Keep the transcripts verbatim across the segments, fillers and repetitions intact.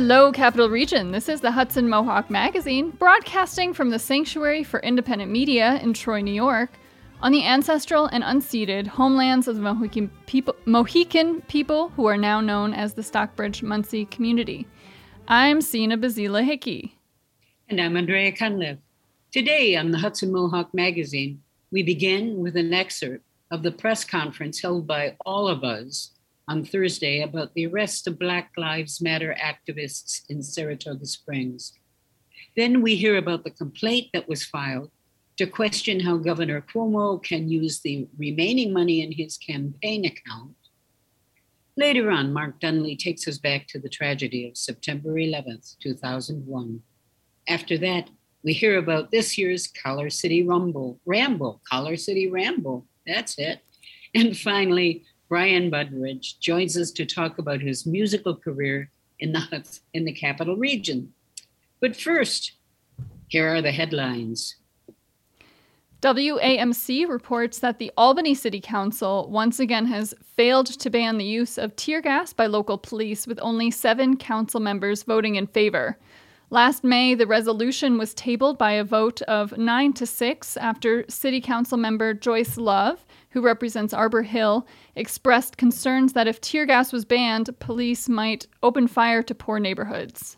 Hello, Capital Region. This is the Hudson Mohawk Magazine, broadcasting from the Sanctuary for Independent Media in Troy, New York, on the ancestral and unceded homelands of the Mohican people, Mohican people who are now known as the Stockbridge-Munsee community. I'm Sina Bazila Hickey. And I'm Andrea Cunliffe. Today on the Hudson Mohawk Magazine, we begin with an excerpt of the press conference held by All of Us on Thursday about the arrest of Black Lives Matter activists in Saratoga Springs. Then we hear about the complaint that was filed to question how Governor Cuomo can use the remaining money in his campaign account. Later on, Mark Dunley takes us back to the tragedy of September eleventh, two thousand one. After that, we hear about this year's Collar City Rumble, Ramble, Collar City Ramble, that's it. And finally, Brian Budridge joins us to talk about his musical career in the, in the Capital Region. But first, here are the headlines. W A M C reports that the Albany City Council once again has failed to ban the use of tear gas by local police, with only seven council members voting in favor. Last May, the resolution was tabled by a vote of nine to six after City Council member Joyce Love, who represents Arbor Hill, expressed concerns that if tear gas was banned, police might open fire to poor neighborhoods.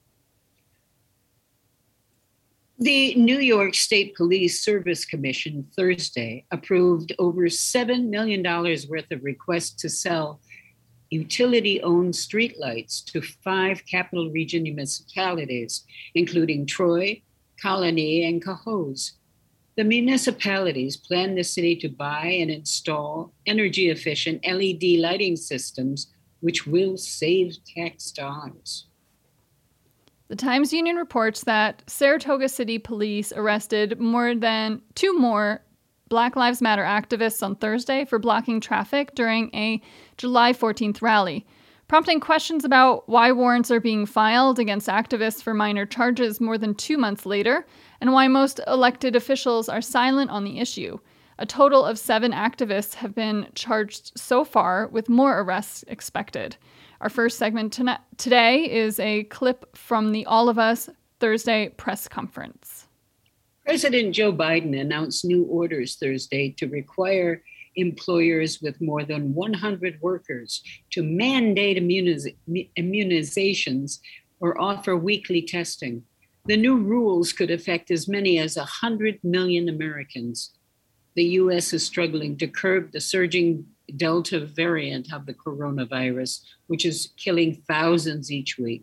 The New York State Police Service Commission Thursday approved over seven million dollars worth of requests to sell utility-owned streetlights to five Capital Region municipalities, including Troy, Colony, and Cohoes. The municipalities plan the city to buy and install energy-efficient L E D lighting systems, which will save tax dollars. The Times-Union reports that Saratoga City Police arrested more than two more Black Lives Matter activists on Thursday for blocking traffic during a July fourteenth rally, prompting questions about why warrants are being filed against activists for minor charges more than two months later, and why most elected officials are silent on the issue. A total of seven activists have been charged so far, with more arrests expected. Our first segment to- today is a clip from the All of Us Thursday press conference. President Joe Biden announced new orders Thursday to require employers with more than one hundred workers to mandate immuniz- immunizations or offer weekly testing. The new rules could affect as many as one hundred million Americans. The U S is struggling to curb the surging Delta variant of the coronavirus, which is killing thousands each week.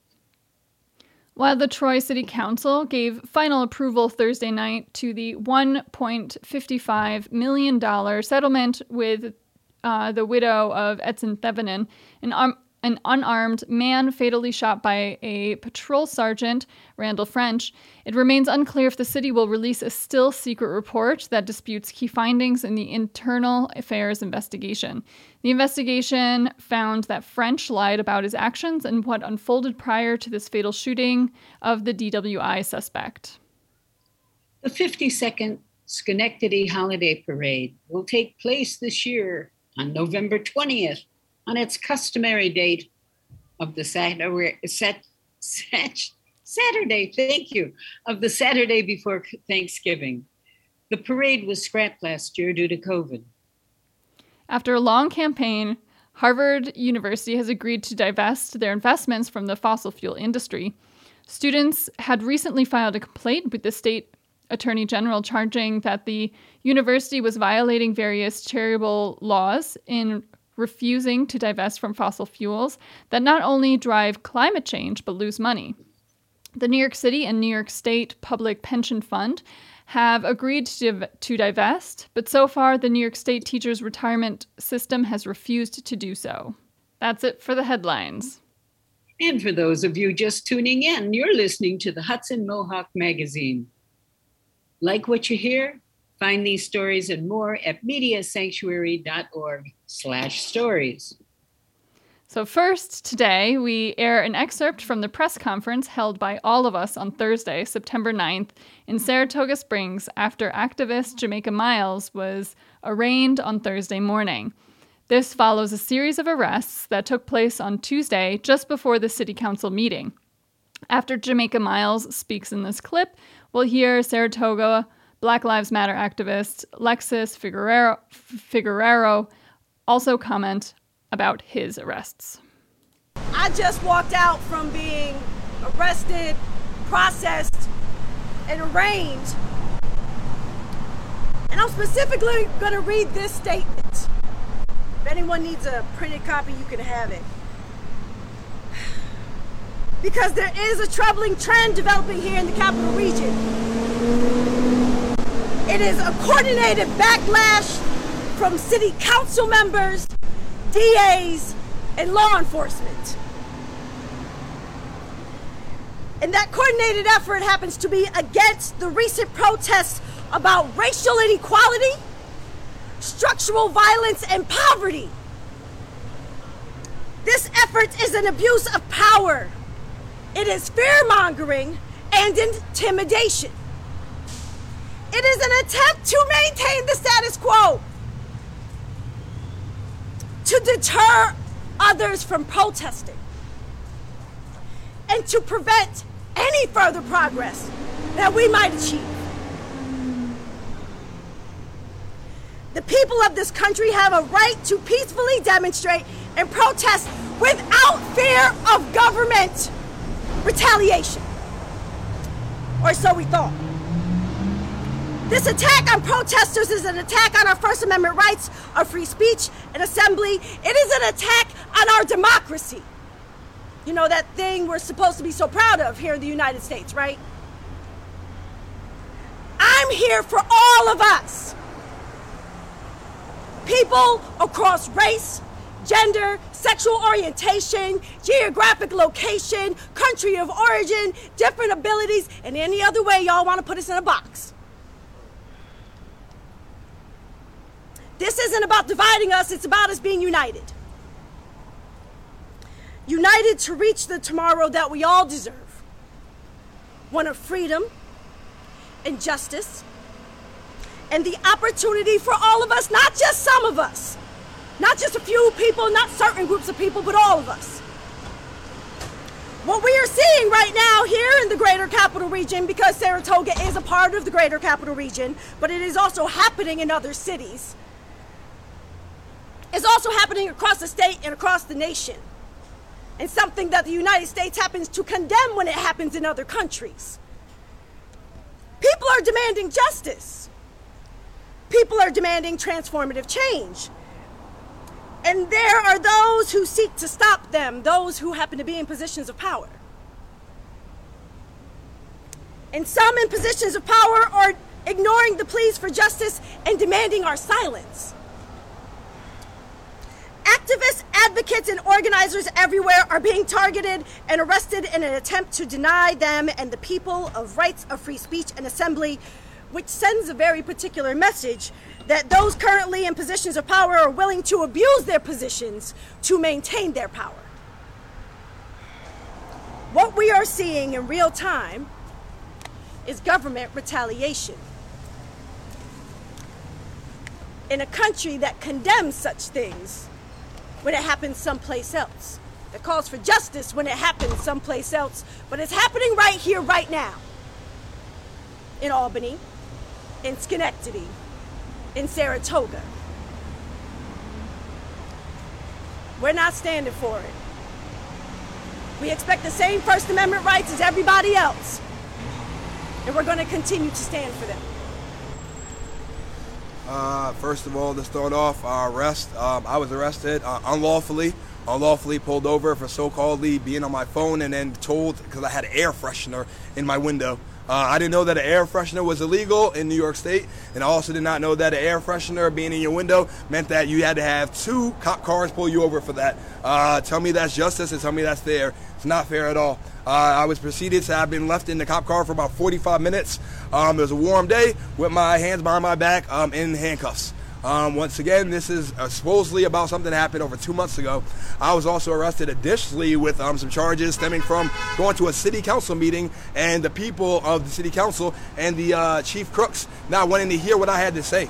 While the Troy City Council gave final approval Thursday night to the one point five five million dollars settlement with uh, the widow of Edson Thevenin, an, um, an unarmed man fatally shot by a patrol sergeant, Randall French, it remains unclear if the city will release a still secret report that disputes key findings in the internal affairs investigation. The investigation found that French lied about his actions and what unfolded prior to this fatal shooting of the D W I suspect. The fifty-second Schenectady Holiday Parade will take place this year on November twentieth, on its customary date of the Saturday, sat, sat, Saturday, thank you, of the Saturday before Thanksgiving. The parade was scrapped last year due to COVID. After a long campaign, Harvard University has agreed to divest their investments from the fossil fuel industry. Students had recently filed a complaint with the state attorney general charging that the university was violating various charitable laws in refusing to divest from fossil fuels that not only drive climate change but lose money. The New York City and New York State Public Pension Fund have agreed to, to divest, but so far the New York State Teachers Retirement System has refused to do so. That's it for the headlines. And for those of you just tuning in, you're listening to the Hudson Mohawk Magazine. Like what you hear? Find these stories and more at mediasanctuary.org slash stories. So first, today, we air an excerpt from the press conference held by All of Us on Thursday, September ninth, in Saratoga Springs after activist Jamaica Miles was arraigned on Thursday morning. This follows a series of arrests that took place on Tuesday just before the city council meeting. After Jamaica Miles speaks in this clip, we'll hear Saratoga Black Lives Matter activist Lexus Figueroa, Figueroa also comment about his arrests. I just walked out from being arrested, processed, and arraigned. And I'm specifically going to read this statement. If anyone needs a printed copy, you can have it. Because there is a troubling trend developing here in the capital region. It is a coordinated backlash from city council members, D As, and law enforcement. And that coordinated effort happens to be against the recent protests about racial inequality, structural violence, and poverty. This effort is an abuse of power. It is fear-mongering and intimidation. It is an attempt to maintain the status quo, to deter others from protesting, and to prevent any further progress that we might achieve. The people of this country have a right to peacefully demonstrate and protest without fear of government retaliation. Or so we thought. This attack on protesters is an attack on our First Amendment rights of free speech and assembly. It is an attack on our democracy. You know, that thing we're supposed to be so proud of here in the United States, right? I'm here for all of us. People across race, gender, sexual orientation, geographic location, country of origin, different abilities, and any other way y'all want to put us in a box. This isn't about dividing us, it's about us being united. United to reach the tomorrow that we all deserve. One of freedom and justice, and the opportunity for all of us, not just some of us, not just a few people, not certain groups of people, but all of us. What we are seeing right now here in the greater capital region, because Saratoga is a part of the greater capital region, but it is also happening in other cities, is also happening across the state and across the nation. And something that the United States happens to condemn when it happens in other countries. People are demanding justice. People are demanding transformative change. And there are those who seek to stop them, those who happen to be in positions of power. And some in positions of power are ignoring the pleas for justice and demanding our silence. Activists, advocates, and organizers everywhere are being targeted and arrested in an attempt to deny them and the people of rights of free speech and assembly, which sends a very particular message that those currently in positions of power are willing to abuse their positions to maintain their power. What we are seeing in real time is government retaliation. In a country that condemns such things when it happens someplace else, that calls for justice when it happens someplace else, but it's happening right here, right now. In Albany, in Schenectady, in Saratoga. We're not standing for it. We expect the same First Amendment rights as everybody else, and we're going to continue to stand for them. Uh, first of all, to start off, our arrest. Um, I was arrested uh, unlawfully, unlawfully pulled over for so-calledly being on my phone and then told because I had air freshener in my window. Uh, I didn't know that an air freshener was illegal in New York State, and I also did not know that an air freshener being in your window meant that you had to have two cop cars pull you over for that. Uh, tell me that's justice and tell me that's fair. It's not fair at all. Uh, I was proceeded to have been left in the cop car for about forty-five minutes. Um, it was a warm day with my hands behind my back um, in handcuffs. Um, once again, this is uh, supposedly about something that happened over two months ago. I was also arrested additionally with um, some charges stemming from going to a city council meeting and the people of the city council and the uh, chief crooks not wanting to hear what I had to say.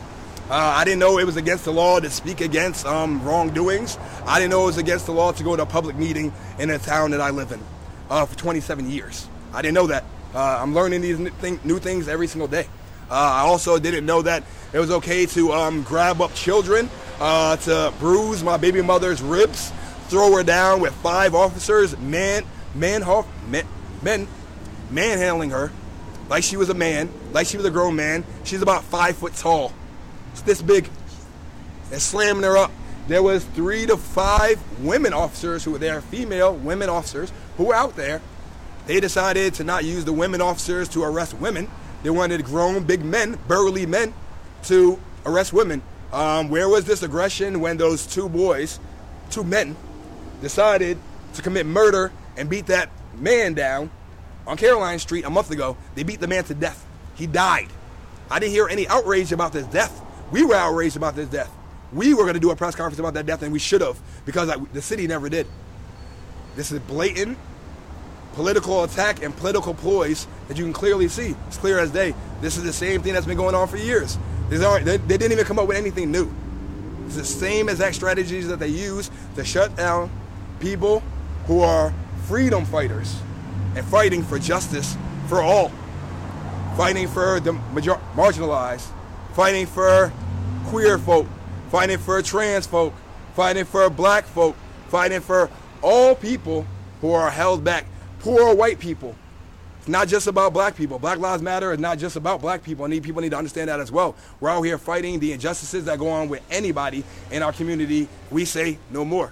Uh, I didn't know it was against the law to speak against um, wrongdoings. I didn't know it was against the law to go to a public meeting in a town that I live in uh, for twenty-seven years. I didn't know that. Uh, I'm learning these new, thing, new things every single day. Uh, I also didn't know that it was okay to um, grab up children, uh, to bruise my baby mother's ribs, throw her down with five officers, man, man, men, men, manhandling her like she was a man, like she was a grown man. She's about five foot tall. It's this big. And slamming her up. There was three to five women officers who were there, female women officers who were out there. They decided to not use the women officers to arrest women. They wanted grown, big men, burly men, to arrest women. Um, where was this aggression when those two boys, two men, decided to commit murder and beat that man down on Caroline Street a month ago? They beat the man to death. He died. I didn't hear any outrage about this death. We were outraged about this death. We were going to do a press conference about that death, and we should have, because I, the city never did. This is blatant political attack and political ploys that you can clearly see. It's clear as day. This is the same thing that's been going on for years. These aren't, they, they didn't even come up with anything new. It's the same exact strategies that they use to shut down people who are freedom fighters and fighting for justice for all. Fighting for the major- marginalized. Fighting for queer folk. Fighting for trans folk. Fighting for black folk. Fighting for all people who are held back. Poor white people. It's not just about black people. Black Lives Matter is not just about black people. I need people need to understand that as well. We're out here fighting the injustices that go on with anybody in our community. We say no more.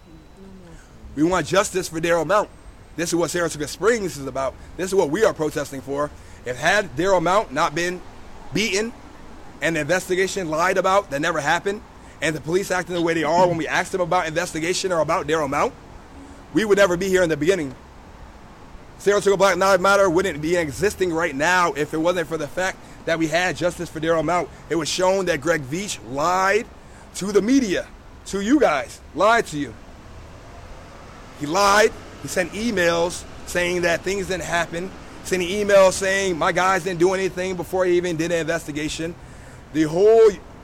We want justice for Darryl Mount. This is what Saratoga Springs is about. This is what we are protesting for. If had Darryl Mount not been beaten and the investigation lied about that never happened, and the police acting the way they are when we asked them about investigation or about Darryl Mount, we would never be here in the beginning. Saratoga Black Lives Matter wouldn't be existing right now if it wasn't for the fact that we had justice for Darryl Mount. It was shown that Greg Veatch lied to the media, to you guys, lied to you. He lied. He sent emails saying that things didn't happen. Sending emails saying my guys didn't do anything before he even did an investigation. The whole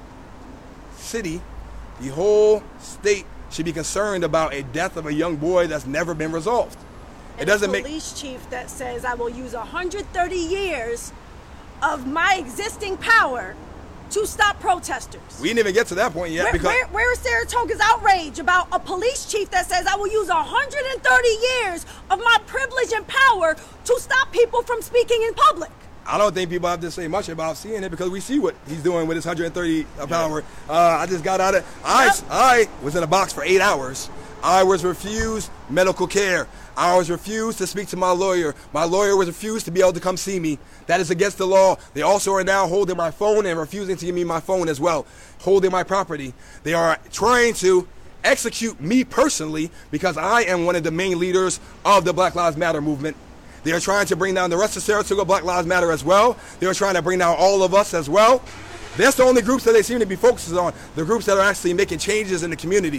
city, the whole state should be concerned about a death of a young boy that's never been resolved. It and doesn't a make police chief that says I will use one hundred thirty years of my existing power to stop protesters. We didn't even get to that point yet. Where, because where, where is Saratoga's outrage about a police chief that says I will use one hundred thirty years of my privilege and power to stop people from speaking in public? I don't think people have to say much about seeing it because we see what he's doing with his one hundred thirty power. Uh, I just got out of I, Yep. I was in a box for eight hours. I was refused medical care. I was refused to speak to my lawyer. My lawyer was refused to be able to come see me. That is against the law. They also are now holding my phone and refusing to give me my phone as well, holding my property. They are trying to execute me personally because I am one of the main leaders of the Black Lives Matter movement. They are trying to bring down the rest of Saratoga Black Lives Matter as well. They are trying to bring down all of us as well. That's the only groups that they seem to be focusing on, the groups that are actually making changes in the community.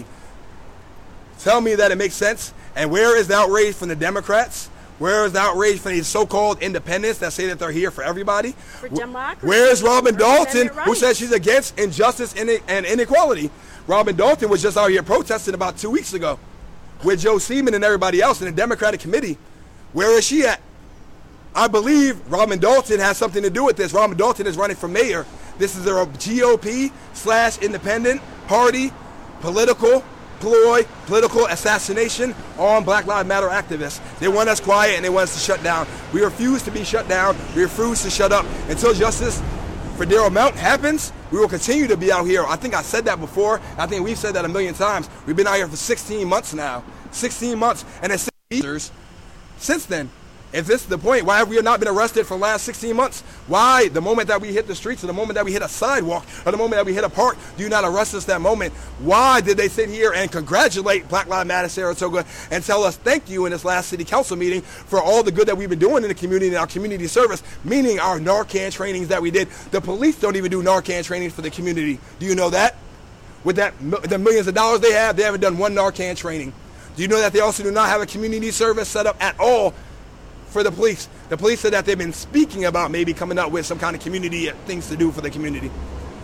Tell me that it makes sense. And where is the outrage from the Democrats? Where is the outrage from these so-called independents that say that they're here for everybody? For democracy. Where is Robin Dalton, Representative who rights. says she's against injustice and inequality? Robin Dalton was just out here protesting about two weeks ago with Joe Seaman and everybody else in the Democratic committee. Where is she at? I believe Robin Dalton has something to do with this. Robin Dalton is running for mayor. This is a G O P slash independent party, political ploy, political assassination on Black Lives Matter activists. They want us quiet and they want us to shut down. We refuse to be shut down. We refuse to shut up. Until justice for Darryl Mount happens, we will continue to be out here. I think I said that before. I think we've said that a million times. We've been out here for sixteen months now. sixteen months and it's years since then. If this is the point, why have we not been arrested for the last sixteen months? Why, the moment that we hit the streets, or the moment that we hit a sidewalk, or the moment that we hit a park, do you not arrest us that moment? Why did they sit here and congratulate Black Lives Matter Saratoga and tell us thank you in this last city council meeting for all the good that we've been doing in the community and our community service, meaning our Narcan trainings that we did? The police don't even do Narcan trainings for the community. Do you know that? With that, the millions of dollars they have, they haven't done one Narcan training. Do you know that they also do not have a community service set up at all for the police? The police said that they've been speaking about maybe coming up with some kind of community things to do for the community.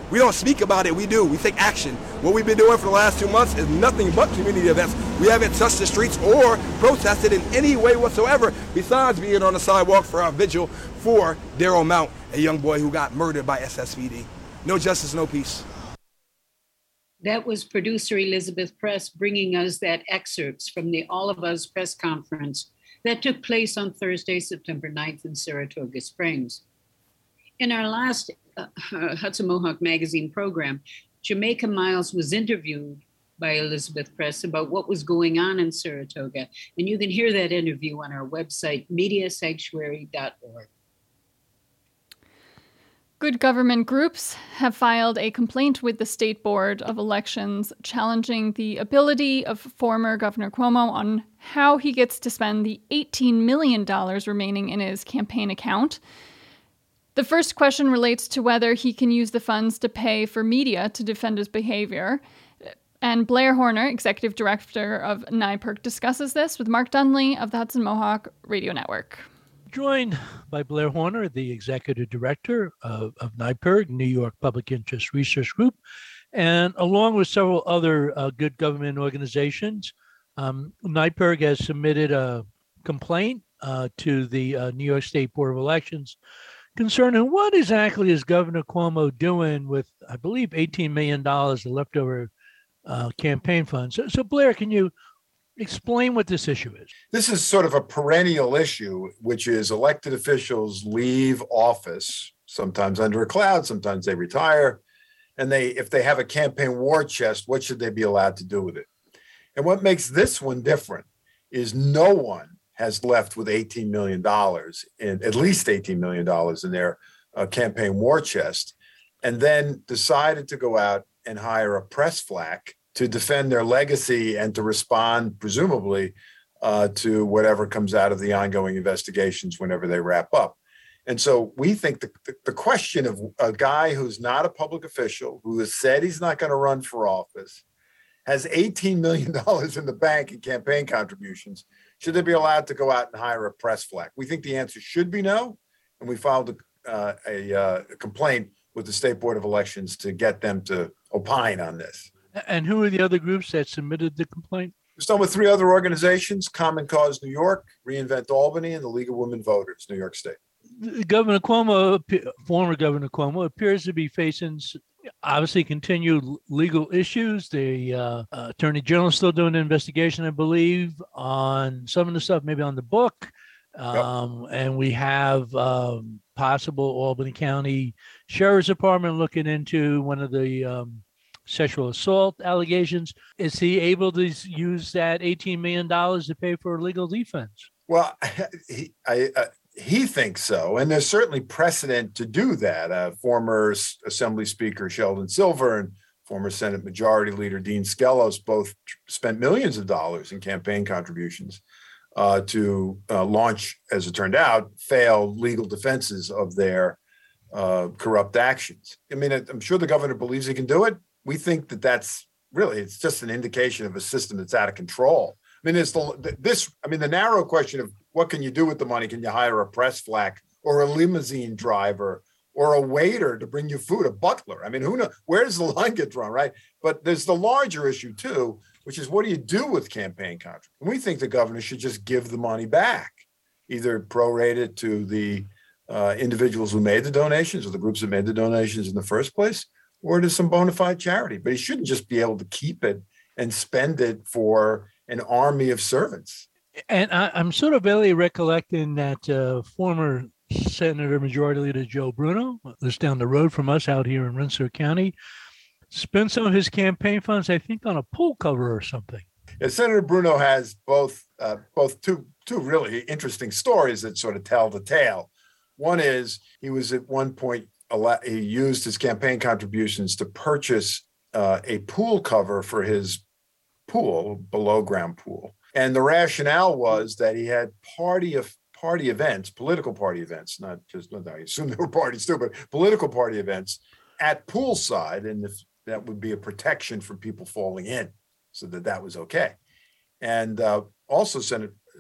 We don't speak about it, we do. We take action. What we've been doing for the last two months is nothing but community events. We haven't touched the streets or protested in any way whatsoever, besides being on the sidewalk for our vigil for Daryl Mount, a young boy who got murdered by S S V D. No justice, no peace. That was producer Elizabeth Press bringing us that excerpts from the All of Us press conference that took place on Thursday, September ninth in Saratoga Springs. In our last uh, Hudson Mohawk Magazine program, Jamaica Miles was interviewed by Elizabeth Press about what was going on in Saratoga, and you can hear that interview on our website, media sanctuary dot org. Good government groups have filed a complaint with the State Board of Elections challenging the ability of former Governor Cuomo on how he gets to spend the eighteen million dollars remaining in his campaign account. The first question relates to whether he can use the funds to pay for media to defend his behavior. And Blair Horner, executive director of N Y P I R C, discusses this with Mark Dunley of the Hudson Mohawk Radio Network. Joined by Blair Horner, the executive director of, of N Y P I R C, New York Public Interest Research Group, and along with several other uh, good government organizations, um, N Y P I R C has submitted a complaint uh, to the uh, New York State Board of Elections concerning what exactly is Governor Cuomo doing with, I believe, eighteen million dollars of leftover uh, campaign funds. So, so, Blair, can you explain what this issue is? This is sort of a perennial issue, which is elected officials leave office, sometimes under a cloud, sometimes they retire. And they, if they have a campaign war chest, what should they be allowed to do with it? And what makes this one different is no one has left with eighteen million dollars, in, at least eighteen million dollars in their uh, campaign war chest, and then decided to go out and hire a press flack to defend their legacy and to respond, presumably, uh, to whatever comes out of the ongoing investigations whenever they wrap up. And so we think the, the, the question of a guy who's not a public official, who has said he's not going to run for office, has eighteen million dollars in the bank in campaign contributions, should they be allowed to go out and hire a press flack? We think the answer should be no. And we filed a, uh, a, uh, a complaint with the State Board of Elections to get them to opine on this. And who are the other groups that submitted the complaint? We're still with three other organizations: Common Cause New York, Reinvent Albany, and the League of Women Voters, New York State. Governor Cuomo, former Governor Cuomo, appears to be facing obviously continued legal issues. The uh, uh, Attorney General is still doing an investigation, I believe, on some of the stuff, maybe on the book. Um, yep. And we have um, possible Albany County Sheriff's Department looking into one of the um, sexual assault allegations. Is he able to use that eighteen million dollars to pay for legal defense? Well, he, I, uh, he thinks so. And there's certainly precedent to do that. Uh, former Assembly Speaker Sheldon Silver and former Senate Majority Leader Dean Skelos both spent millions of dollars in campaign contributions uh, to uh, launch, as it turned out, failed legal defenses of their uh, corrupt actions. I mean, I'm sure the governor believes he can do it. We think that that's really, it's just an indication of a system that's out of control. I mean, it's the, this, I mean, the narrow question of what can you do with the money? Can you hire a press flack or a limousine driver or a waiter to bring you food, a butler? I mean, who knows? Where does the line get drawn, right? But there's the larger issue too, which is what do you do with campaign contracts? And we think the governor should just give the money back, either prorate it to the uh, individuals who made the donations or the groups that made the donations in the first place, or to some bona fide charity. But he shouldn't just be able to keep it and spend it for an army of servants. And I, I'm sort of barely recollecting that uh, former Senator Majority Leader Joe Bruno, who's down the road from us out here in Rensselaer County, spent some of his campaign funds, I think, on a pool cover or something. Yeah, Senator Bruno has both uh, both two two really interesting stories that sort of tell the tale. One is he was at one point, he used his campaign contributions to purchase uh, a pool cover for his pool, below ground pool. And the rationale was that he had party of party events, political party events, not just, I assume there were parties too, but political party events at poolside. And if that would be a protection for people falling in, so that that was okay. And uh, also Senator,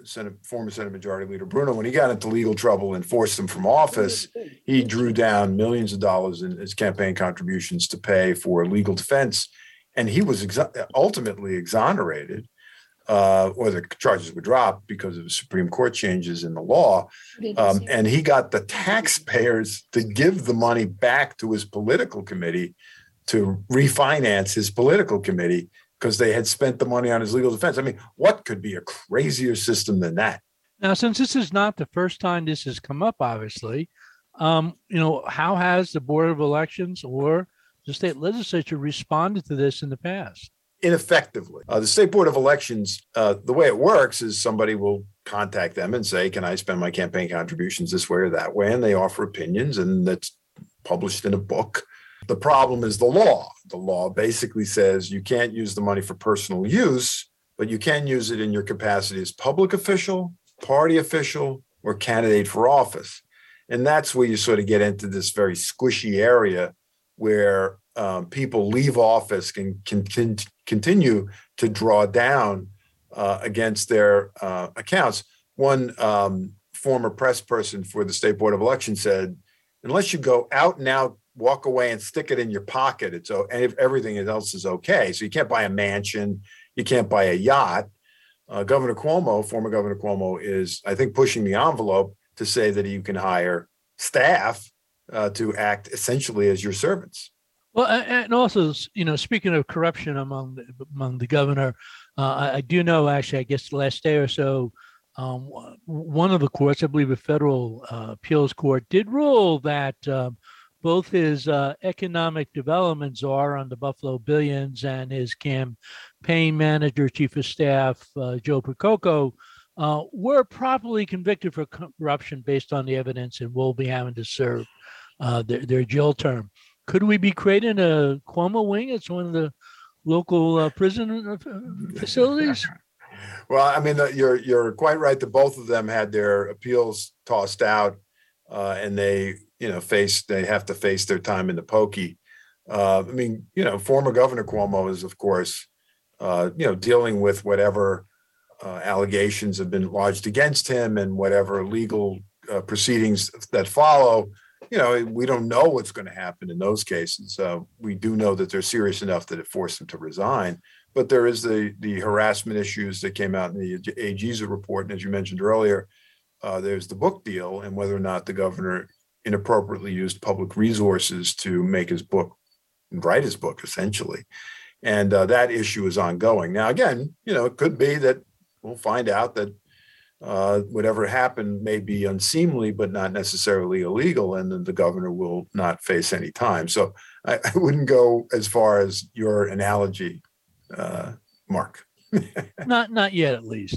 Senate, former Senate Majority Leader Bruno, when he got into legal trouble and forced him from office, he drew down millions of dollars in his campaign contributions to pay for legal defense. And he was exa- ultimately exonerated, uh, or the charges were dropped because of Supreme Court changes in the law. Um, and he got the taxpayers to give the money back to his political committee to refinance his political committee because they had spent the money on his legal defense. I mean, what could be a crazier system than that? Now, since this is not the first time this has come up, obviously, um, you know, how has the Board of Elections or the state legislature responded to this in the past? Ineffectively. Uh, the State Board of Elections, uh, the way it works is somebody will contact them and say, can I spend my campaign contributions this way or that way? And they offer opinions, and that's published in a book. The problem is the law. The law basically says you can't use the money for personal use, but you can use it in your capacity as public official, party official, or candidate for office. And that's where you sort of get into this very squishy area where um, people leave office and can, can continue to draw down uh, against their uh, accounts. One um, former press person for the State Board of Elections said, unless you go out and out, walk away and stick it in your pocket, it's and if everything else is okay. So you can't buy a mansion, you can't buy a yacht. Uh, Governor Cuomo, former Governor Cuomo, is, I think, pushing the envelope to say that you can hire staff uh, to act essentially as your servants. Well, and also, you know, speaking of corruption among the, among the governor, uh, I, I do know, actually, I guess the last day or so, um, one of the courts, I believe a federal uh, appeals court, did rule that um, both his uh, economic development czar on the Buffalo Billions and his campaign manager, chief of staff, uh, Joe Percoco, uh, were properly convicted for corruption based on the evidence and will be having to serve uh, their, their jail term. Could we be creating a Cuomo wing? It's one of the local uh, prison facilities. Well, I mean, you're you're quite right that both of them had their appeals tossed out, uh, and they, you know, face they have to face their time in the pokey. Uh, I mean, you know, former Governor Cuomo is, of course, uh, you know, dealing with whatever uh, allegations have been lodged against him and whatever legal uh, proceedings that follow. You know, we don't know what's going to happen in those cases. Uh, we do know that they're serious enough that it forced him to resign. But there is the the harassment issues that came out in the A G's report. And as you mentioned earlier, uh, there's the book deal and whether or not the governor inappropriately used public resources to make his book, write his book, essentially. And uh, that issue is ongoing. Now, again, you know, it could be that we'll find out that uh, whatever happened may be unseemly, but not necessarily illegal, and then the governor will not face any time. So I, I wouldn't go as far as your analogy, uh, Mark. not not yet, at least.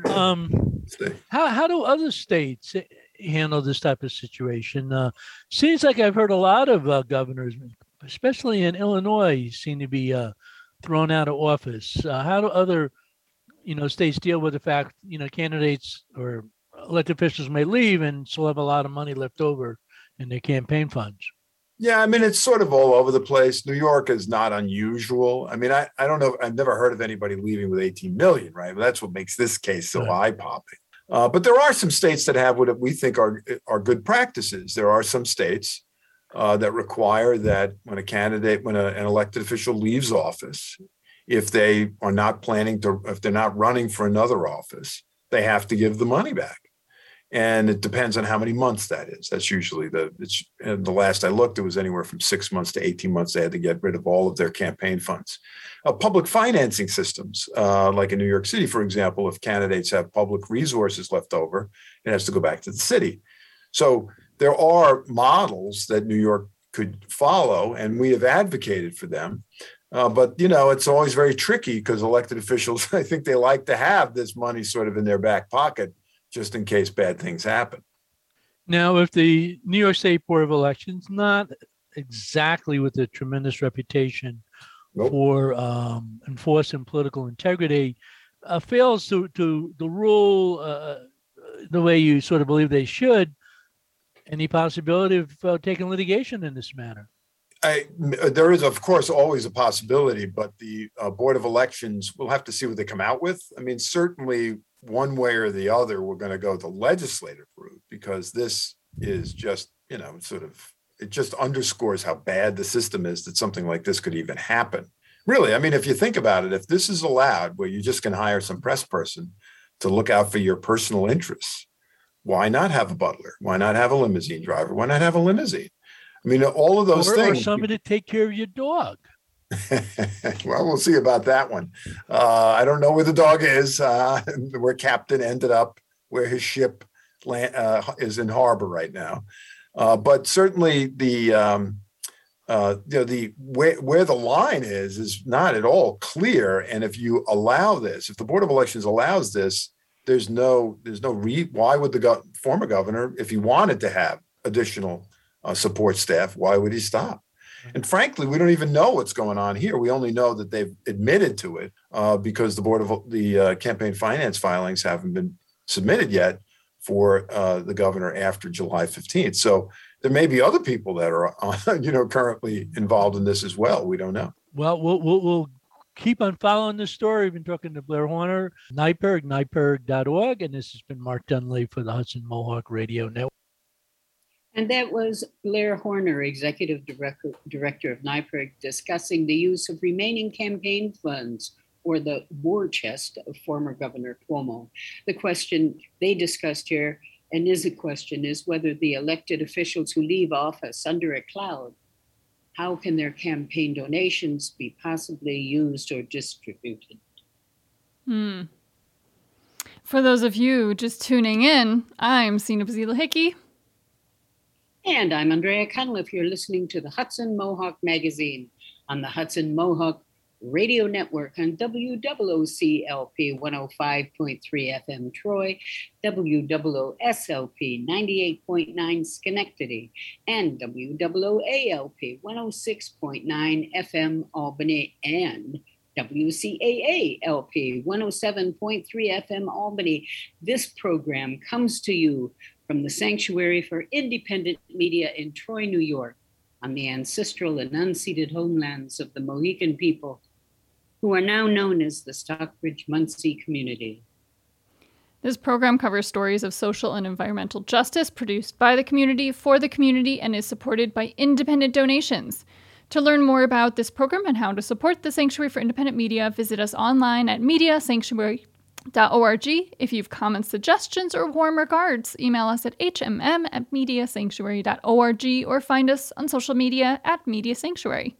Um, how how do other states handle this type of situation? Uh, seems like I've heard a lot of uh, governors, especially in Illinois, seem to be uh, thrown out of office. Uh, how do other, you know, states deal with the fact, you know, candidates or elected officials may leave and still have a lot of money left over in their campaign funds? Yeah, I mean, it's sort of all over the place. New York is not unusual. I mean, I, I don't know. I've never heard of anybody leaving with eighteen million, right? But that's what makes this case so Right. eye-popping. Uh, but there are some states that have what we think are, are good practices. There are some states uh, that require that when a candidate, when a, an elected official leaves office, if they are not planning to, if they're not running for another office, they have to give the money back. And it depends on how many months that is. That's usually the, it's, and the last I looked, it was anywhere from six months to eighteen months. They had to get rid of all of their campaign funds. Uh, public financing systems, uh, like in New York City, for example, if candidates have public resources left over, it has to go back to the city. So there are models that New York could follow, and we have advocated for them. Uh, but, you know, it's always very tricky because elected officials, I think they like to have this money sort of in their back pocket, just in case bad things happen. Now, if the New York State Board of Elections, not exactly with a tremendous reputation Nope. for um, enforcing political integrity, uh, fails to, to, to rule uh, the way you sort of believe they should, any possibility of uh, taking litigation in this matter? I, there is, of course, always a possibility, but the uh, Board of Elections will have to see what they come out with. I mean, certainly one way or the other, we're going to go the legislative route, because this is just, you know, sort of, it just underscores how bad the system is that something like this could even happen. Really, I mean, if you think about it, if this is allowed, where you just can hire some press person to look out for your personal interests, why not have a butler? Why not have a limousine driver? Why not have a limousine? I mean, all of those or, things. Or somebody to take care of your dog. Well, we'll see about that one. Uh, I don't know where the dog is, uh, where Captain ended up, where his ship land, uh, is in harbor right now. Uh, but certainly the, um, uh, you know, the where, where the line is is not at all clear. And if you allow this, if the Board of Elections allows this, there's no there's no re- why would the go- former governor, if he wanted to have additional uh, support staff, why would he stop? And frankly, we don't even know what's going on here. We only know that they've admitted to it uh, because the board of the uh, campaign finance filings haven't been submitted yet for uh, the governor after July fifteenth. So there may be other people that are, uh, you know, currently involved in this as well. We don't know. Well, we'll we'll, we'll keep on following this story. We've been talking to Blair Horner, NYPIRG, N Y P I R G dot org, and this has been Mark Dunlea for the Hudson Mohawk Radio Network. And that was Blair Horner, Executive Director, Director of N Y P I R G, discussing the use of remaining campaign funds, or the war chest of former Governor Cuomo. The question they discussed here, and is a question, is whether the elected officials who leave office under a cloud, how can their campaign donations be possibly used or distributed? Hmm. For those of you just tuning in, I'm Sina Bazila Hickey. And I'm Andrea Cunliffe. You're listening to the Hudson Mohawk Magazine on the Hudson Mohawk Radio Network on W O O C L P one oh five point three F M Troy, W O O S L P ninety-eight point nine Schenectady, and W O O A L P one oh six point nine F M Albany, and W C A A L P one oh seven point three F M Albany. This program comes to you from the Sanctuary for Independent Media in Troy, New York, on the ancestral and unceded homelands of the Mohican people, who are now known as the Stockbridge-Munsee community. This program covers stories of social and environmental justice produced by the community for the community and is supported by independent donations. To learn more about this program and how to support the Sanctuary for Independent Media, visit us online at media sanctuary dot org. If you have comments, suggestions, or warm regards, email us at h m m at media sanctuary dot org or find us on social media at Media Sanctuary.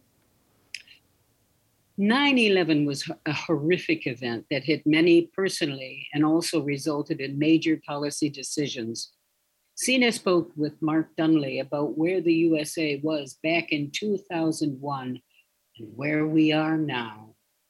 nine eleven was a horrific event that hit many personally and also resulted in major policy decisions. Sina spoke with Mark Dunlea about where the U S A was back in two thousand one and where we are now.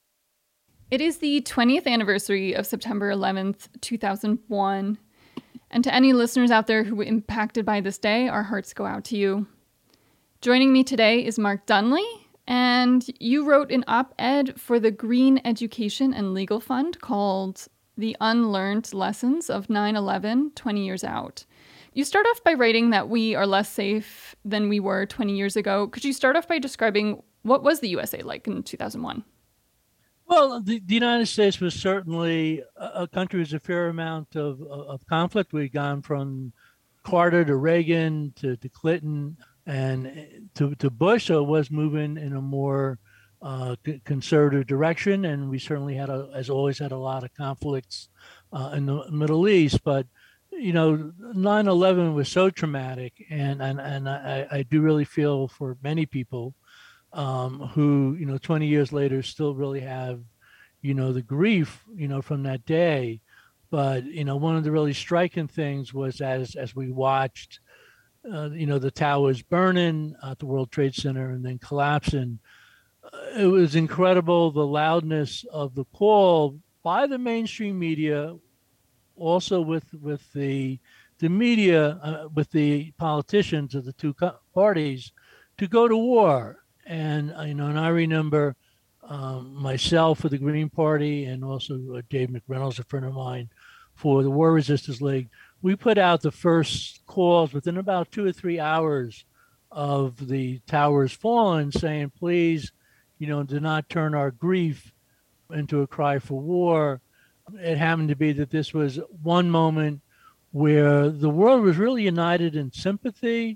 It is the twentieth anniversary of September eleventh, two thousand one. And to any listeners out there who were impacted by this day, our hearts go out to you. Joining me today is Mark Dunlea, and you wrote an op-ed for the Green Education and Legal Fund called The Unlearned Lessons of nine eleven, twenty years out. You start off by writing that we are less safe than we were twenty years ago. Could you start off by describing what was the U S A like in two thousand one? Well, the, the United States was certainly a, a country with a fair amount of, of conflict. We'd gone from Carter to Reagan to, to Clinton and to, to Bush, so it was moving in a more uh, c- conservative direction. And we certainly had, a, as always, had a lot of conflicts uh, in the Middle East. But, you know, nine eleven was so traumatic, and, and, and I, I do really feel for many people Um, who, you know, twenty years later still really have, you know, the grief, you know, from that day. But, you know, one of the really striking things was as as we watched, uh, you know, the towers burning at the World Trade Center and then collapsing, uh, it was incredible the loudness of the call by the mainstream media, also with with the the media, uh, with the politicians of the two co- parties, to go to war. And, you know, and I remember um, myself for the Green Party and also uh, Dave McReynolds, a friend of mine, for the War Resisters League. We put out the first calls within about two or three hours of the towers falling, saying, please, you know, do not turn our grief into a cry for war. It happened to be that this was one moment where the world was really united in sympathy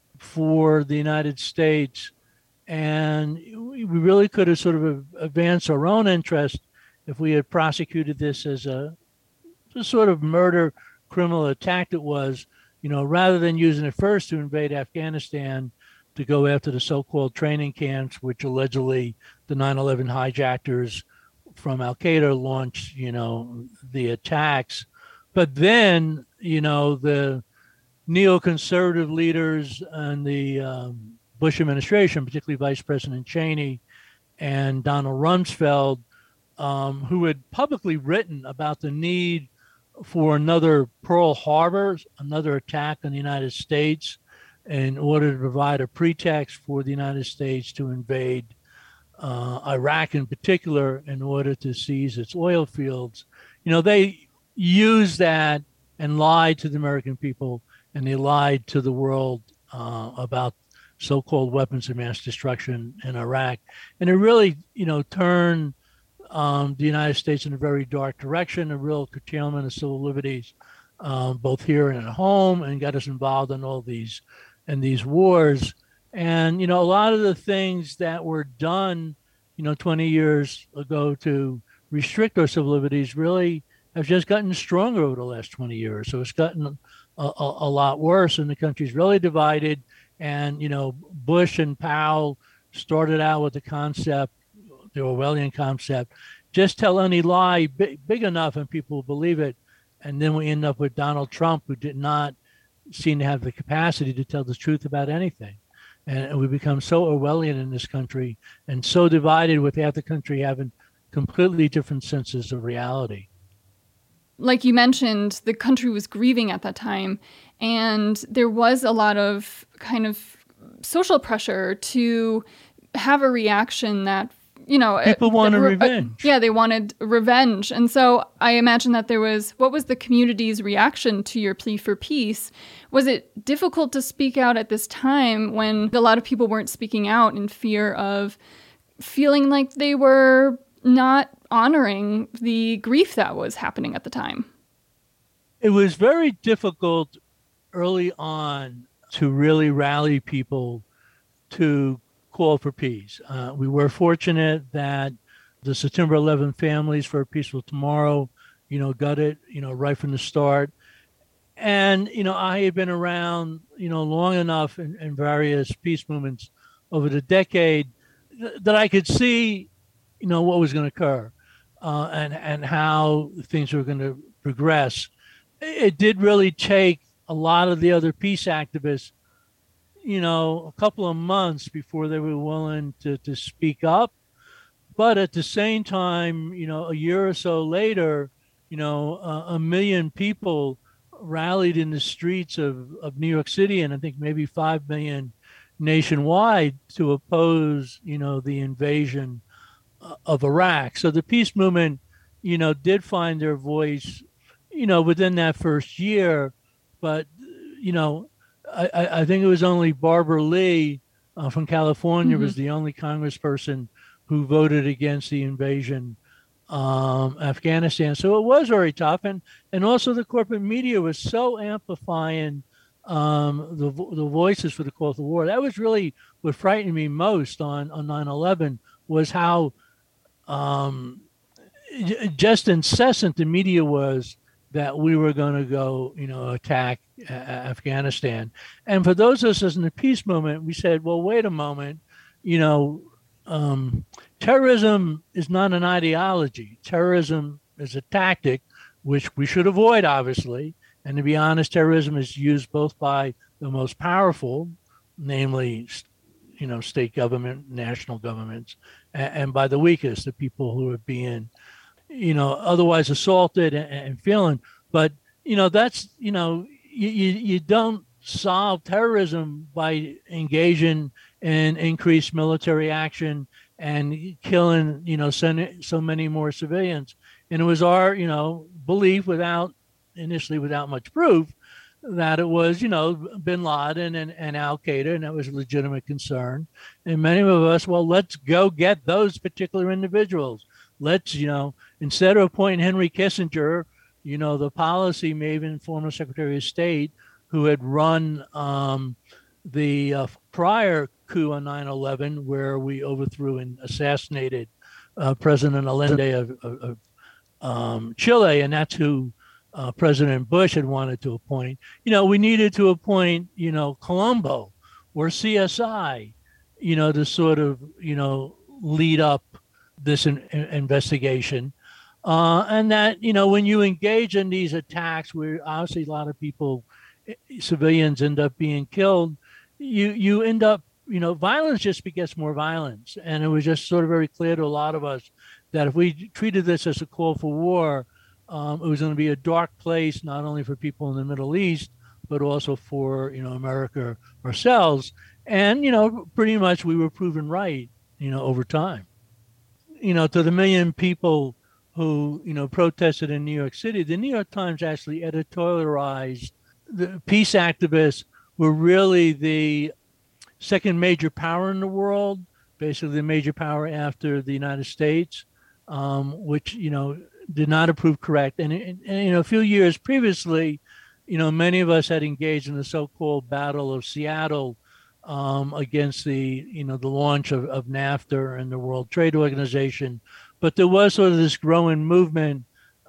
for the United States. And we really could have sort of advanced our own interest if we had prosecuted this as a, a sort of murder criminal attack it was, you know, rather than using it first to invade Afghanistan to go after the so-called training camps, which allegedly the nine eleven hijackers from Al-Qaeda launched, you know, the attacks. But then, you know, the neoconservative leaders and the um, Bush administration, particularly Vice President Cheney and Donald Rumsfeld, um, who had publicly written about the need for another Pearl Harbor, another attack on the United States, in order to provide a pretext for the United States to invade uh, Iraq in particular in order to seize its oil fields. You know, they used that and lied to the American people, and they lied to the world uh, about so-called weapons of mass destruction in Iraq. And it really, you know, turned um, the United States in a very dark direction, a real curtailment of civil liberties, um, both here and at home, and got us involved in all these, in these wars. And, you know, a lot of the things that were done, you know, twenty years ago to restrict our civil liberties really have just gotten stronger over the last twenty years. So it's gotten a, a, a lot worse, and the country's really divided. And, you know, Bush and Powell started out with the concept, the Orwellian concept, just tell any lie big, big enough and people will believe it. And then we end up with Donald Trump, who did not seem to have the capacity to tell the truth about anything. And we become so Orwellian in this country and so divided, with half the country having completely different senses of reality. Like you mentioned, the country was grieving at that time, and there was a lot of kind of social pressure to have a reaction that, you know, people uh, wanted uh, revenge. Uh, yeah, they wanted revenge. And so I imagine that there was, what was the community's reaction to your plea for peace? Was it difficult to speak out at this time when a lot of people weren't speaking out in fear of feeling like they were not honoring the grief that was happening at the time? It was very difficult early on to really rally people to call for peace. Uh, we were fortunate that the September eleventh Families for a Peaceful Tomorrow, you know, got it, you know, right from the start. And, you know, I had been around, you know, long enough in, in various peace movements over the decade th- that I could see, you know, what was going to occur uh, and, and how things were going to progress. It did really take a lot of the other peace activists, you know, a couple of months before they were willing to, to speak up. But at the same time, you know, a year or so later, you know, uh, a million people rallied in the streets of, of New York City, and I think maybe five million nationwide, to oppose, you know, the invasion of Iraq. So the peace movement, you know, did find their voice, you know, within that first year. But, you know, I, I think it was only Barbara Lee uh, from California mm-hmm. was the only congressperson who voted against the invasion um, Afghanistan. So it was very tough. And, and also the corporate media was so amplifying um, the, the voices for the call to war. That was really what frightened me most on, on nine eleven, was how um, just incessant the media was that we were going to go, you know, attack uh, Afghanistan. And for those of us in the peace movement, we said, well, wait a moment, you know, um, terrorism is not an ideology. Terrorism is a tactic, which we should avoid, obviously. And to be honest, terrorism is used both by the most powerful, namely, you know, state government, national governments, and, and by the weakest, the people who are being, you know, otherwise assaulted and, and feeling. But, you know, that's, you know, you, you, you don't solve terrorism by engaging in increased military action and killing, you know, so, so many more civilians. And it was our, you know, belief, without initially without much proof, that it was, you know, bin Laden and, and Al-Qaeda, and that was a legitimate concern. And many of us, well, let's go get those particular individuals. let's, you know, instead of appointing Henry Kissinger, you know, the policy maven former Secretary of State who had run um, the uh, prior coup on nine eleven, where we overthrew and assassinated uh, President Allende of, of, of um, Chile, and that's who uh, President Bush had wanted to appoint. You know, we needed to appoint, you know, Colombo or C S I, you know, to sort of, you know, lead up this in, in investigation. Uh, and that, you know, when you engage in these attacks where obviously a lot of people, civilians end up being killed, you you end up, you know, violence just begets more violence. And it was just sort of very clear to a lot of us that if we treated this as a call for war, um, it was going to be a dark place, not only for people in the Middle East, but also for, you know, America ourselves. And, you know, pretty much we were proven right, you know, over time. You know, to the million people who, you know, protested in New York City, the New York Times actually editorialized the peace activists were really the second major power in the world, basically the major power after the United States, um, which, you know, did not approve correct. And, and, and, you know, a few years previously, you know, many of us had engaged in the so-called Battle of Seattle um, against the, you know, the launch of, of NAFTA and the World Trade Organization. But there was sort of this growing movement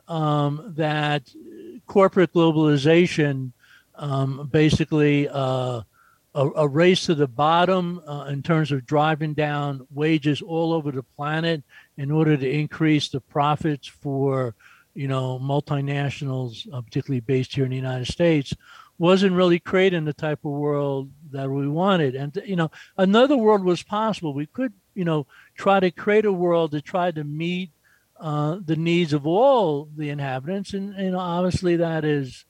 um, that corporate globalization um, basically uh, a, a race to the bottom uh, in terms of driving down wages all over the planet in order to increase the profits for, you know, multinationals, uh, particularly based here in the United States, wasn't really creating the type of world that we wanted. And, you know, another world was possible. We could, you know, try to create a world that tried to meet uh, the needs of all the inhabitants. And, you know, obviously that is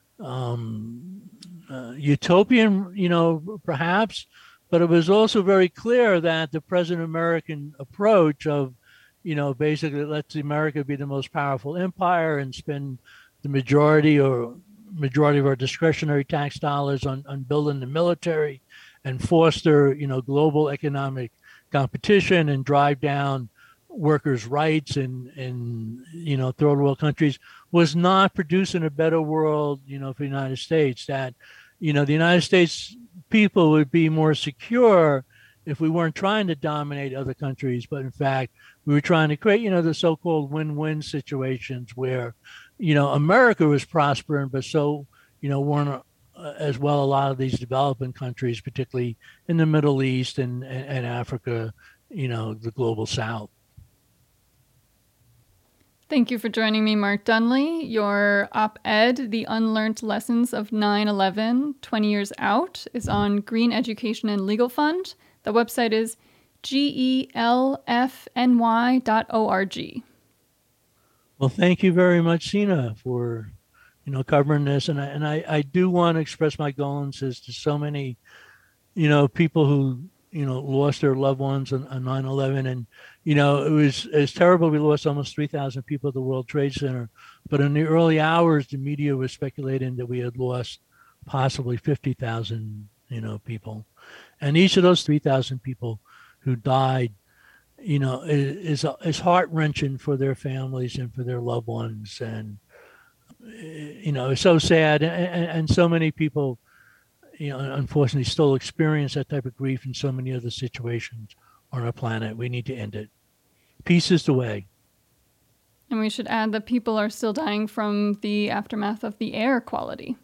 um, uh, utopian, you know, perhaps, but it was also very clear that the present American approach of, you know, basically let's America be the most powerful empire and spend the majority or majority of our discretionary tax dollars on, on building the military and foster, you know, global economic competition and drive down workers' rights in, in, you know, third world countries was not producing a better world, you know, for the United States. That, you know, the United States people would be more secure if we weren't trying to dominate other countries, but in fact, we were trying to create, you know, the so-called win-win situations where, you know, America was prospering, but so, you know, weren't uh, as well a lot of these developing countries, particularly in the Middle East and, and, and Africa, you know, the global South. Thank you for joining me, Mark Dunlea. Your op-ed, The Unlearned Lessons of nine eleven, twenty Years Out, is on Green Education and Legal Fund. The website is G E L F N Y dot org. Well, thank you very much, Sina, for, you know, covering this. And I, and I, I do want to express my condolences to so many, you know, people who, you know, lost their loved ones on, on nine eleven. And, you know, it was, it was terrible. We lost almost three thousand people at the World Trade Center. But in the early hours, the media was speculating that we had lost possibly fifty thousand, you know, people. And each of those three thousand people who died, you know, is, is heart-wrenching for their families and for their loved ones. And, you know, it's so sad. And, and so many people, you know, unfortunately still experience that type of grief in so many other situations on our planet. We need to end it. Peace is the way. And we should add that people are still dying from the aftermath of the air quality.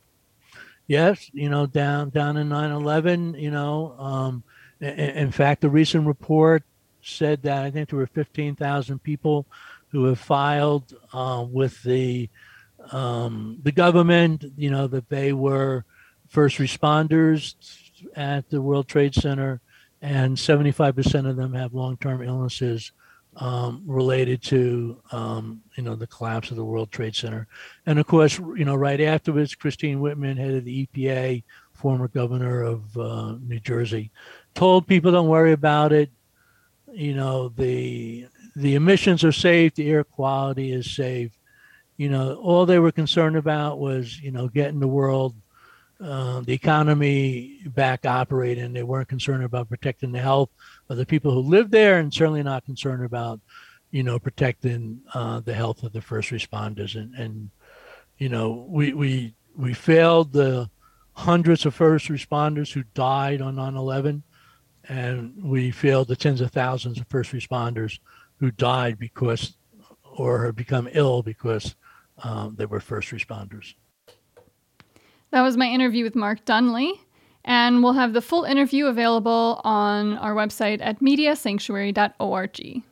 Yes, you know, down down in nine eleven, you know, um, in, in fact, a recent report said that I think there were fifteen thousand people who have filed uh, with the um, the government, you know, that they were first responders at the World Trade Center, and seventy-five percent of them have long-term illnesses um, related to, um, you know, the collapse of the World Trade Center. And of course, you know, right afterwards, Christine Whitman, head of the E P A, former governor of uh, New Jersey, told people don't worry about it. You know, the the emissions are safe, the air quality is safe. You know, all they were concerned about was, you know, getting the world, uh, the economy back operating. They weren't concerned about protecting the health of the people who live there, and certainly not concerned about you know, protecting uh, the health of the first responders. And, and you know, we, we, we failed the hundreds of first responders who died on nine eleven, and we failed the tens of thousands of first responders who died because or have become ill because um, they were first responders. That was my interview with Mark Dunley, and we'll have the full interview available on our website at media sanctuary dot org.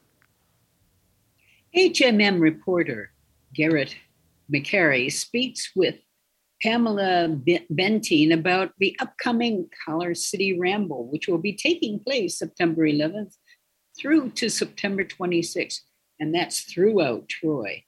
H M M reporter Garrett McCary speaks with Pamela Benteen about the upcoming Color City Ramble, which will be taking place September eleventh through to September twenty-sixth, and that's throughout Troy.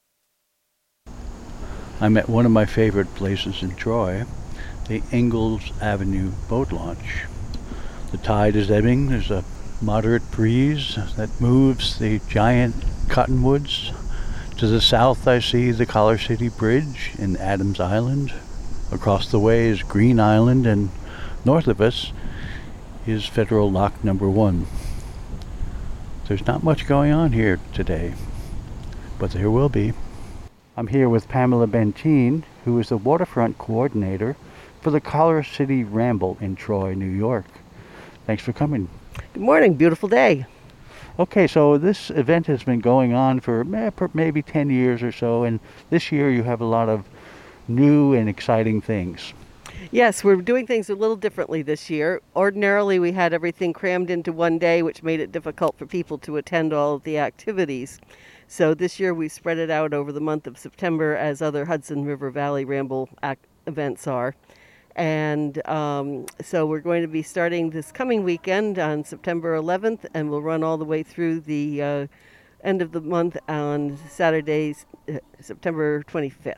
I'm at one of my favorite places in Troy, the Ingalls Avenue boat launch. The tide is ebbing. There's a moderate breeze that moves the giant cottonwoods. To the south, I see the Color City Bridge in Adams Island. Across the way is Green Island, and north of us is Federal Lock Number One. There's not much going on here today, but there will be. I'm here with Pamela Benteen, who is the waterfront coordinator for the Color City Ramble in Troy, New York. Thanks for coming. Good morning, beautiful day. Okay, so this event has been going on for maybe ten years or so, and this year you have a lot of new and exciting things. Yes, we're doing things a little differently this year. Ordinarily, we had everything crammed into one day, which made it difficult for people to attend all of the activities. So this year we spread it out over the month of September, as other Hudson River Valley Ramble act- events are. And um, so we're going to be starting this coming weekend on September eleventh, and we'll run all the way through the uh, end of the month on Saturdays, uh, September twenty-fifth.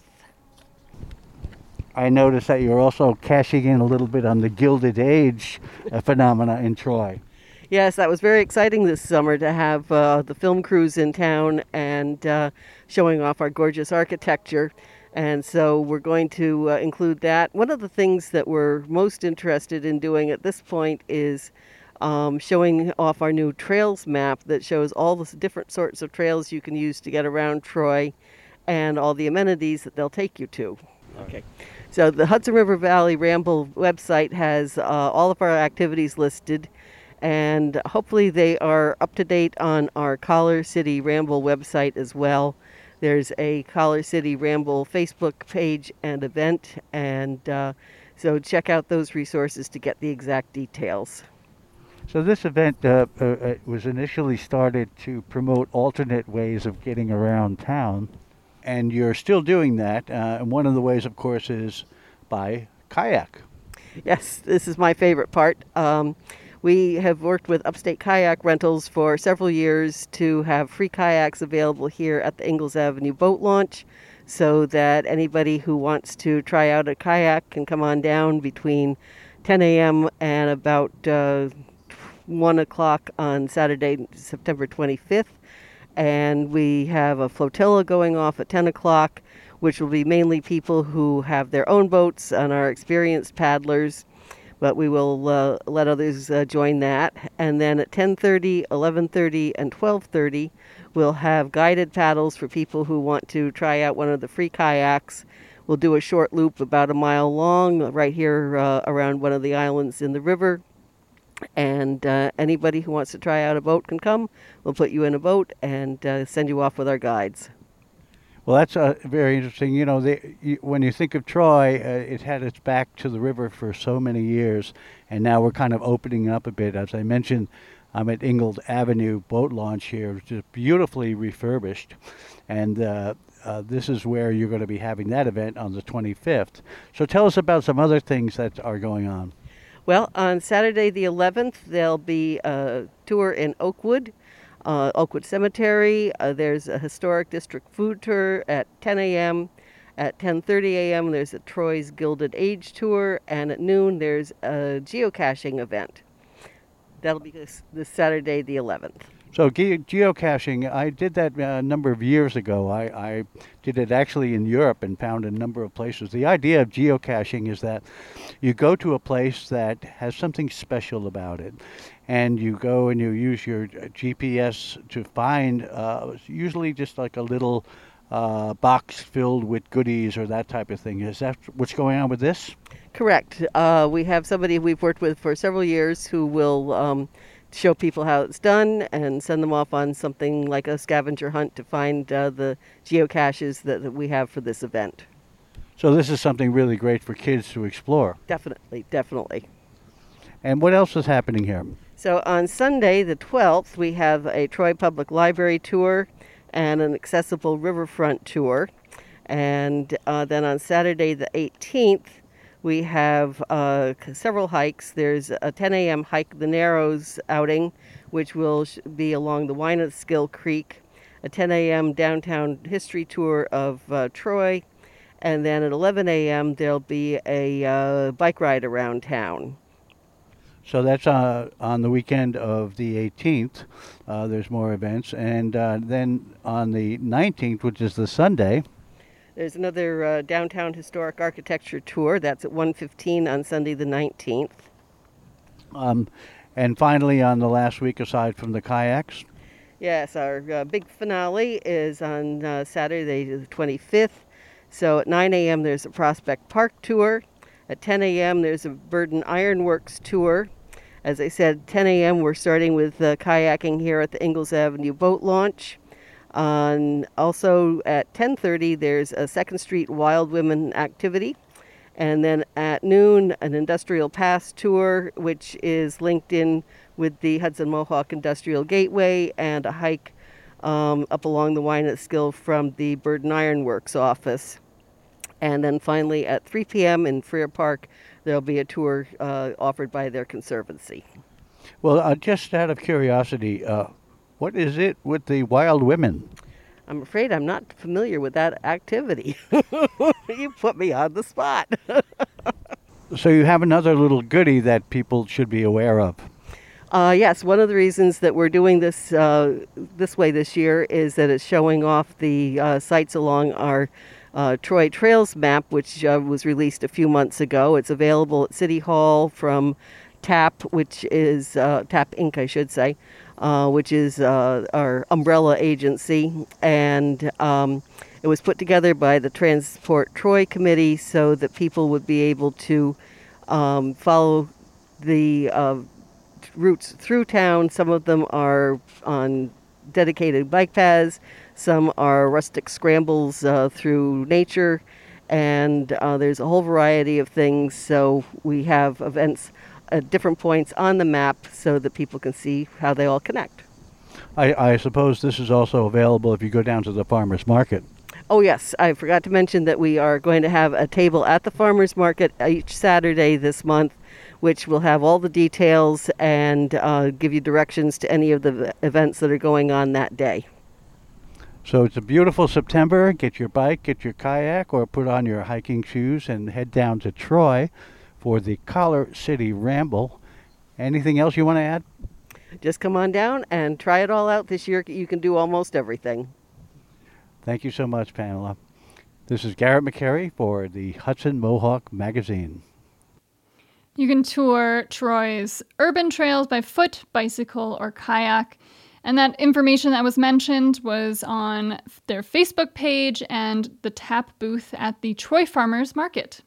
I noticed that you're also cashing in a little bit on the Gilded Age uh, phenomena in Troy. Yes, that was very exciting this summer to have uh, the film crews in town and uh, showing off our gorgeous architecture. And so we're going to uh, include that. One of the things that we're most interested in doing at this point is um, showing off our new trails map that shows all the different sorts of trails you can use to get around Troy and all the amenities that they'll take you to. Okay. So the Hudson River Valley Ramble website has uh, all of our activities listed, and hopefully they are up to date on our Color City Ramble website as well. There's a Color City Ramble Facebook page and event, and uh, so check out those resources to get the exact details. So this event uh, uh, was initially started to promote alternate ways of getting around town, and you're still doing that. Uh, and one of the ways, of course, is by kayak. Yes, this is my favorite part. Um, we have worked with Upstate Kayak Rentals for several years to have free kayaks available here at the Ingalls Avenue boat launch, so that anybody who wants to try out a kayak can come on down between ten a.m. and about uh, one o'clock on Saturday, September twenty-fifth. And we have a flotilla going off at ten o'clock, which will be mainly people who have their own boats and are experienced paddlers, but we will uh, let others uh, join that. And then at ten thirty, eleven thirty, and twelve thirty, we'll have guided paddles for people who want to try out one of the free kayaks. We'll do a short loop about a mile long right here uh, around one of the islands in the river. And uh, anybody who wants to try out a boat can come. We'll put you in a boat and uh, send you off with our guides. Well, that's uh, very interesting. You know, they, you, when you think of Troy, uh, it had its back to the river for so many years, and now we're kind of opening up a bit. As I mentioned, I'm at Ingalls Avenue boat launch here, which is beautifully refurbished, and uh, uh, this is where you're going to be having that event on the twenty-fifth. So tell us about some other things that are going on. Well, on Saturday the eleventh, there'll be a tour in Oakwood, uh, Oakwood Cemetery. Uh, there's a historic district food tour at ten a.m. At ten thirty a.m. there's a Troy's Gilded Age tour, and at noon there's a geocaching event. That'll be this, this Saturday the eleventh. So ge- geocaching, I did that uh, a number of years ago. I, I did it actually in Europe and found a number of places. The idea of geocaching is that you go to a place that has something special about it, and you go and you use your G P S to find uh, usually just like a little uh, box filled with goodies or that type of thing. Is that what's going on with this? Correct. Uh, we have somebody we've worked with for several years who will um, show people how it's done and send them off on something like a scavenger hunt to find uh, the geocaches that, that we have for this event. So this is something really great for kids to explore. Definitely, definitely. And what else is happening here? So on Sunday, the twelfth, we have a Troy Public Library tour and an accessible riverfront tour. And uh, then on Saturday, the eighteenth, we have uh, several hikes. There's a ten a.m. Hike the Narrows outing, which will sh- be along the Wynotskill Creek, a ten a.m. downtown history tour of uh, Troy, and then at eleven a.m. there'll be a uh, bike ride around town. So that's uh, on the weekend of the eighteenth. Uh, there's more events. And uh, then on the nineteenth, which is the Sunday, there's another uh, downtown historic architecture tour. That's at one fifteen on Sunday the nineteenth. Um, and finally, on the last week, aside from the kayaks? Yes, our uh, big finale is on uh, Saturday the twenty-fifth. So at nine a.m. there's a Prospect Park tour. At ten a.m. there's a Burden Ironworks tour. As I said, ten a.m. we're starting with uh, kayaking here at the Ingalls Avenue boat launch. On also at ten thirty there's a Second Street Wild Women activity. And then at noon, an Industrial Pass tour, which is linked in with the Hudson Mohawk Industrial Gateway, and a hike um, up along the Wynotskill from the Burden Ironworks office. And then finally at three p.m. in Freer Park, there'll be a tour uh, offered by their conservancy. Well, uh, just out of curiosity, uh, what is it with the Wild Women? I'm afraid I'm not familiar with that activity. You put me on the spot. So you have another little goodie that people should be aware of. Uh, yes, one of the reasons that we're doing this uh, this way this year is that it's showing off the uh, sites along our uh, Troy Trails map, which uh, was released a few months ago. It's available at City Hall from TAP, which is uh, TAP Incorporated, I should say, uh, which is uh, our umbrella agency. And um, it was put together by the Transport Troy Committee so that people would be able to um, follow the uh, routes through town. Some of them are on dedicated bike paths. Some are rustic scrambles uh, through nature. And uh, there's a whole variety of things. So we have events at different points on the map so that people can see how they all connect. I, I suppose this is also available if you go down to the farmer's market. Oh, yes. I forgot to mention that we are going to have a table at the farmer's market each Saturday this month, which will have all the details and uh, give you directions to any of the events that are going on that day. So it's a beautiful September. Get your bike, get your kayak, or put on your hiking shoes and head down to Troy for the Collar City Ramble. Anything else you want to add? Just come on down and try it all out this year. You can do almost everything. Thank you so much, Pamela. This is Garrett McCary for the Hudson Mohawk Magazine. You can tour Troy's urban trails by foot, bicycle, or kayak. And that information that was mentioned was on their Facebook page and the TAP booth at the Troy Farmers Market.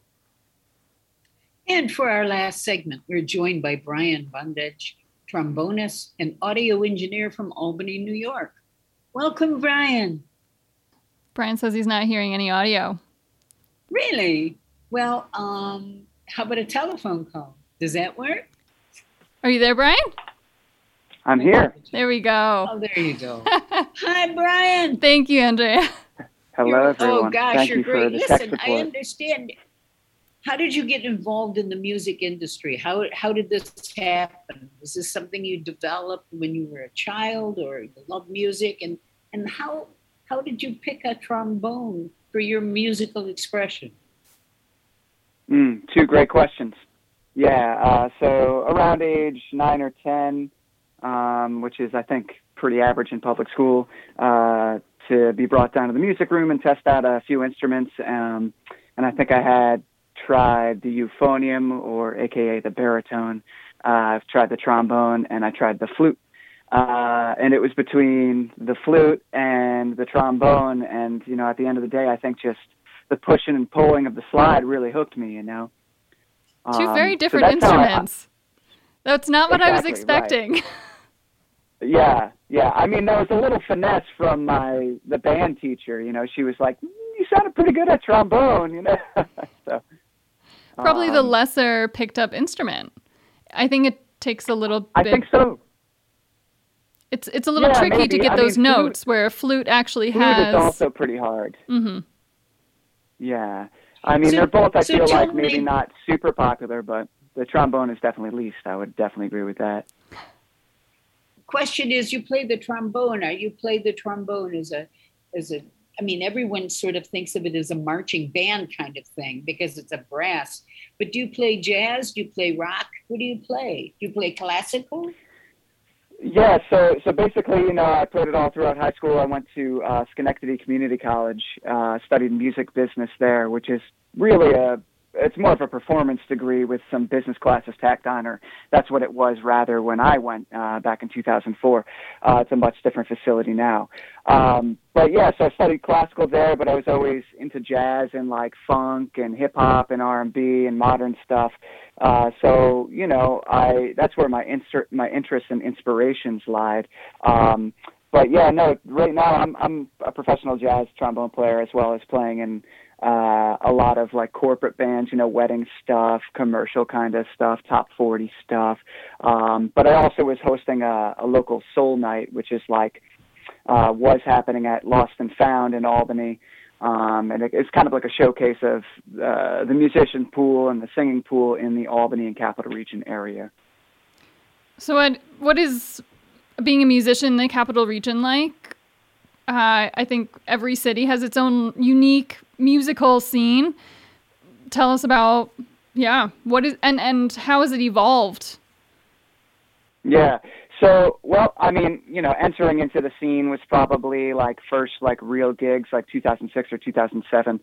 And for our last segment, we're joined by Brian Bondage, trombonist and audio engineer from Albany, New York. Welcome, Brian. Brian says he's not hearing any audio. Really? Well, um, how about a telephone call? Does that work? Are you there, Brian? I'm here. There we go. Oh, there you go. Hi, Brian. Thank you, Andrea. Hello, You're, everyone. Oh, gosh, Thank you're you great. for the Listen, tech I support. understand. How did you get involved in the music industry? How how did this happen? Was this something you developed when you were a child, or you love music? And and how how did you pick a trombone for your musical expression? Mm, two great questions. Yeah, uh, so around age nine or ten, um, which is, I think, pretty average in public school, uh, to be brought down to the music room and test out a few instruments. Um, and I think I had tried the euphonium, or A K A the baritone. Uh, I've tried the trombone, and I tried the flute. Uh, and it was between the flute and the trombone. And, you know, at the end of the day, I think just the pushing and pulling of the slide really hooked me, you know. Two Um, very so different that's how I- instruments. That's not what I was Exactly, expecting. right. Yeah, yeah. I mean, there was a little finesse from my the band teacher. You know, she was like, mm, "You sounded pretty good at trombone," you know. so, Probably the um, lesser picked up instrument. I think it takes a little I bit. think so. It's it's a little Yeah, tricky to maybe. get I those mean, flute- notes where a flute actually Flute has. is also pretty hard. Mhm. Yeah. I mean, So- they're both, I so feel tell like, maybe me- not super popular, but the trombone is definitely least. I would definitely agree with that. Question is, you play the trombone. Are you play the trombone as a, as a, I mean, everyone sort of thinks of it as a marching band kind of thing because it's a brass. But do you play jazz? Do you play rock? What do you play? Do you play classical? Yeah, so so basically, you know, I played it all throughout high school. I went to uh, Schenectady Community College, uh, studied music business there, which is really a, it's more of a performance degree with some business classes tacked on, or that's what it was rather when I went uh, back in two thousand four. Uh, it's a much different facility now. Um, but yeah, so I studied classical there, but I was always into jazz and like funk and hip hop and R and B and modern stuff. Uh, so, you know, I, that's where my insert, my interests and inspirations lied. Um, but yeah, no, right now I'm, I'm a professional jazz trombone player as well as playing in, uh, a lot of like corporate bands, you know, wedding stuff, commercial kind of stuff, top forty stuff. Um, but I also was hosting a, a local soul night, which is like, uh, was happening at Lost and Found in Albany. Um, and it, it's kind of like a showcase of uh, the musician pool and the singing pool in the Albany and Capital Region area. So what what is being a musician in the Capital Region like? Uh, I think every city has its own unique musical scene. Tell us about, yeah, what is and, and how has it evolved? Yeah. So, well, I mean, you know, entering into the scene was probably like first like real gigs like two thousand six or two thousand seven.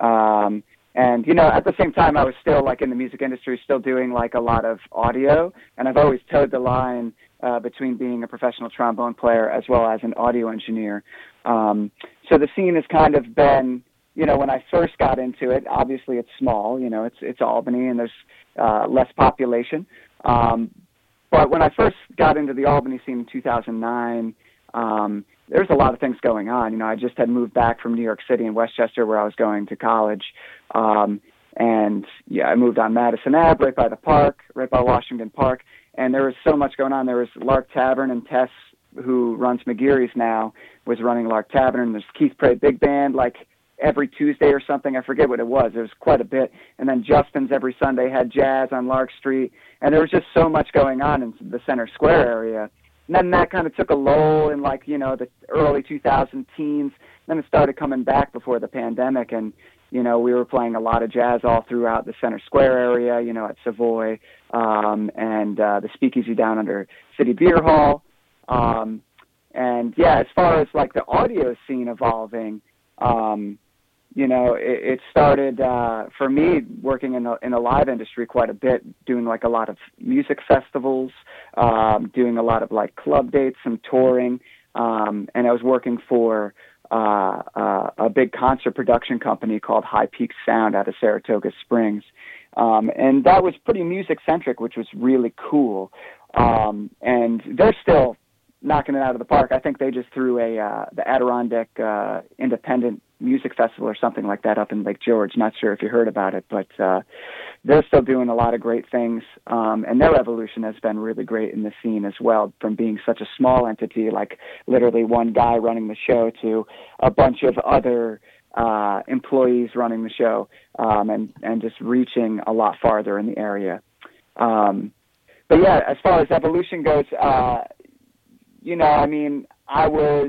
Um, and, you know, at the same time, I was still like in the music industry, still doing like a lot of audio. And I've always towed the line uh, between being a professional trombone player as well as an audio engineer. Um, so the scene has kind of been, you know, when I first got into it, obviously it's small, you know, it's, it's Albany and there's uh, less population. Um, But when I first got into the Albany scene in two thousand nine, um, there was a lot of things going on. You know, I just had moved back from New York City and Westchester where I was going to college. Um, and, yeah, I moved on Madison Ave, right by the park, right by Washington Park. And there was so much going on. There was Lark Tavern, and Tess, who runs McGeary's now, was running Lark Tavern. And there's Keith Prey Big Band, like, every Tuesday or something. I forget what it was. It was quite a bit. And then Justin's every Sunday had jazz on Lark Street. And there was just so much going on in the Center Square area. And then that kind of took a lull in like, you know, the early two thousand teens. Then it started coming back before the pandemic. And, you know, we were playing a lot of jazz all throughout the Center Square area, you know, at Savoy, um, and uh, the Speakeasy down under City Beer Hall. Um, and yeah, as far as like the audio scene evolving, um, you know, it, it started uh, for me working in the in the live industry quite a bit, doing like a lot of music festivals, um, doing a lot of like club dates and touring, um, and I was working for uh, uh, a big concert production company called High Peak Sound out of Saratoga Springs, um, and that was pretty music centric, which was really cool. Um, and they're still knocking it out of the park. I think they just threw a uh, the Adirondack uh, Independent Music Festival or something like that up in Lake George. Not sure if you heard about it, but uh, they're still doing a lot of great things, um, and their evolution has been really great in the scene as well, from being such a small entity, like literally one guy running the show, to a bunch of other uh, employees running the show, um, and, and just reaching a lot farther in the area. Um, but yeah, as far as evolution goes, uh, you know, I mean, I was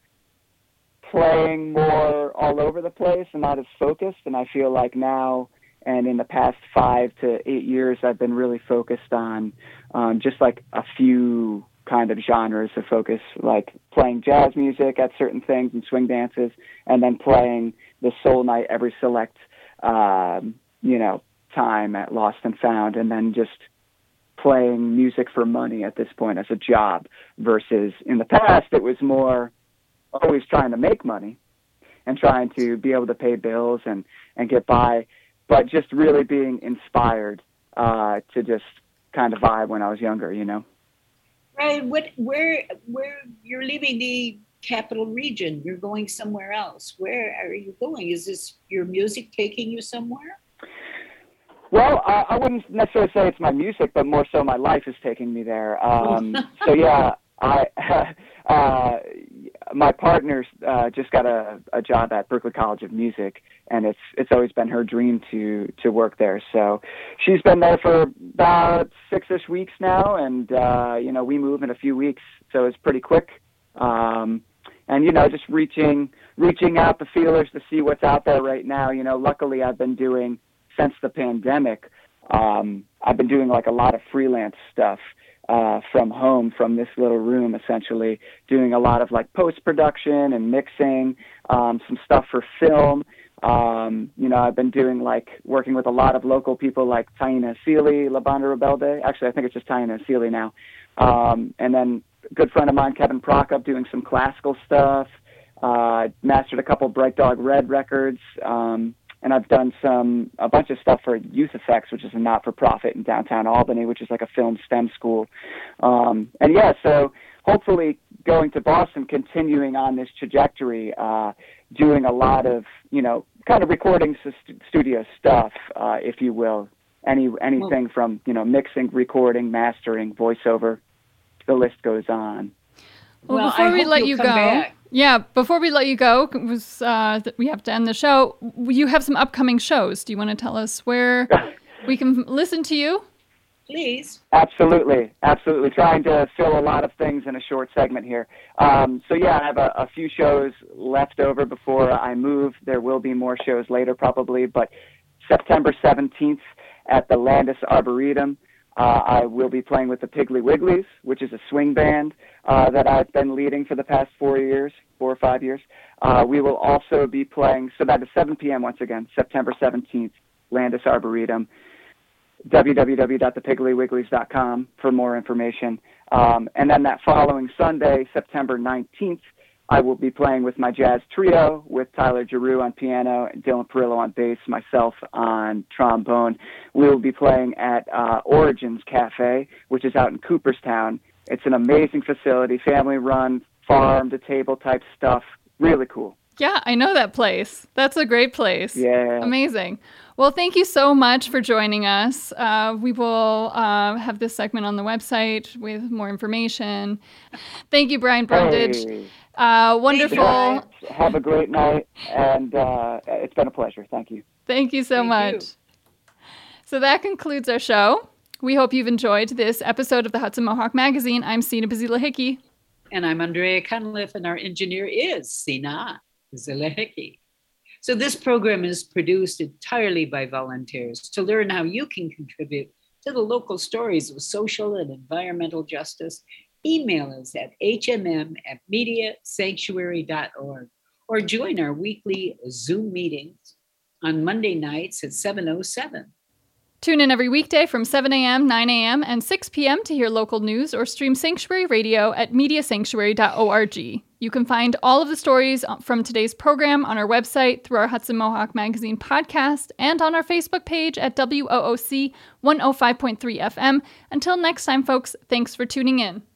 playing more all over the place and not as focused, and I feel like now and in the past five to eight years I've been really focused on um, just like a few kind of genres of focus, like playing jazz music at certain things and swing dances, and then playing the soul night every select, um, you know, time at Lost and Found, and then just playing music for money at this point as a job, versus in the past it was more always trying to make money and trying to be able to pay bills and, and get by, but just really being inspired uh, to just kind of vibe when I was younger, you know. Right. What? Where? Where? You're leaving the capital region. You're going somewhere else. Where are you going? Is this your music taking you somewhere? Well, I, I wouldn't necessarily say it's my music, but more so my life is taking me there. Um, so yeah, I uh, my partner uh, just got a, a job at Berklee College of Music, and it's it's always been her dream to to work there. So she's been there for about six-ish weeks now, and uh, you know, we move in a few weeks, so it's pretty quick. Um, and you know, just reaching reaching out the feelers to see what's out there right now. You know, luckily I've been doing, since the pandemic, um, I've been doing like a lot of freelance stuff uh, from home, from this little room, essentially, doing a lot of like post-production and mixing, um, some stuff for film. Um, you know, I've been doing like working with a lot of local people like Taina Sealy, La Banda Rebelde. Actually, I think it's just Taina Sealy now. Um, and then a good friend of mine, Kevin Prokop, doing some classical stuff. Uh, mastered a couple Bright Dog Red records. Um, And I've done some a bunch of stuff for Youth Effects, which is a not-for-profit in downtown Albany, which is like a film STEM school. Um, and yeah, so hopefully going to Boston, continuing on this trajectory, uh, doing a lot of, you know, kind of recording st- studio stuff, uh, if you will. Any anything well, from, you know, mixing, recording, mastering, voiceover. The list goes on. Well, well before I we let you go, back. yeah, before we let you go, was uh, we have to end the show. You have some upcoming shows. Do you want to tell us where we can listen to you? Please. Absolutely, absolutely. Trying to fill a lot of things in a short segment here. Um, so yeah, I have a, a few shows left over before I move. There will be more shows later, probably, but September seventeenth at the Landis Arboretum. Uh, I will be playing with the Piggly Wigglies, which is a swing band uh, that I've been leading for the past four years, four or five years. Uh, we will also be playing, so that is seven p.m. once again, September seventeenth, Landis Arboretum, w w w dot the piggly wigglies dot com for more information. Um, and then that following Sunday, September nineteenth, I will be playing with my jazz trio with Tyler Giroux on piano, Dylan Perillo on bass, myself on trombone. We will be playing at uh, Origins Cafe, which is out in Cooperstown. It's an amazing facility, family-run, farm-to-table type stuff. Really cool. Yeah, I know that place. That's a great place. Yeah. Amazing. Well, thank you so much for joining us. Uh, we will uh, have this segment on the website with more information. Thank you, Brian Brundage. Hey. Uh, wonderful. Have a great night, and uh, it's been a pleasure. Thank you. Thank you so Thank much. you. So that concludes our show. We hope you've enjoyed this episode of the Hudson Mohawk Magazine. I'm Sina Bazila Hickey. And I'm Andrea Cunliffe, and our engineer is Sina Bazila Hickey. So this program is produced entirely by volunteers. To learn how you can contribute to the local stories of social and environmental justice, email us at h m m at media sanctuary dot org or join our weekly Zoom meetings on Monday nights at seven oh seven. Tune in every weekday from seven a.m., nine a.m., and six p.m. to hear local news or stream Sanctuary Radio at media sanctuary dot org. You can find all of the stories from today's program on our website, through our Hudson Mohawk Magazine podcast, and on our Facebook page at W O O C one oh five point three F M. Until next time, folks, thanks for tuning in.